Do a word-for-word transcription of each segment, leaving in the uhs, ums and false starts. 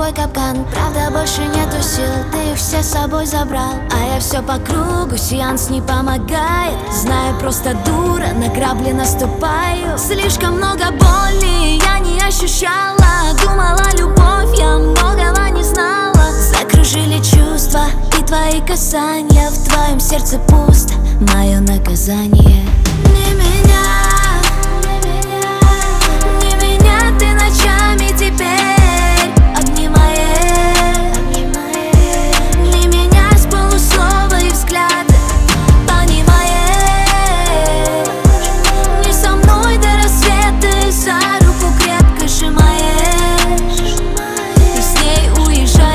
твой капкан. Правда, больше нету сил, ты их все с собой забрал. А я все по кругу, сеанс не помогает. Знаю, просто дура, на грабли наступаю. Слишком много боли я не ощущала. Думала, любовь, я многого не знала. Закружили чувства и твои касания. В твоем сердце пусто мое наказание. Не меня, не меня ты ночами теперь обнимаешь. Не меня с полуслова и взгляда понимаешь. Не со мной до рассвета, за руку крепко сжимаешь и с ней уезжаешь.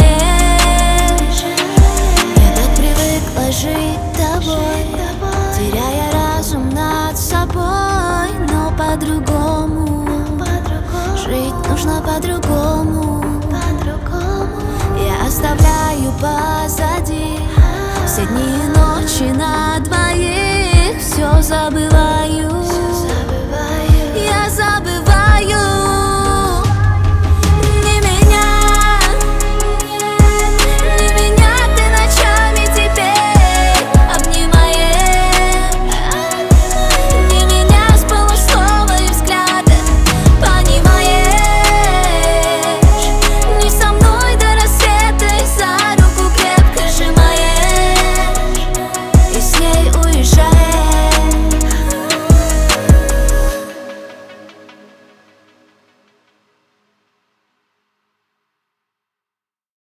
Я так привыкла жить тобой, теряя разум над собой. Но по-другому, жить нужно по-другому. Я оставляю позади все дни и ночи на двоих. Все забываю.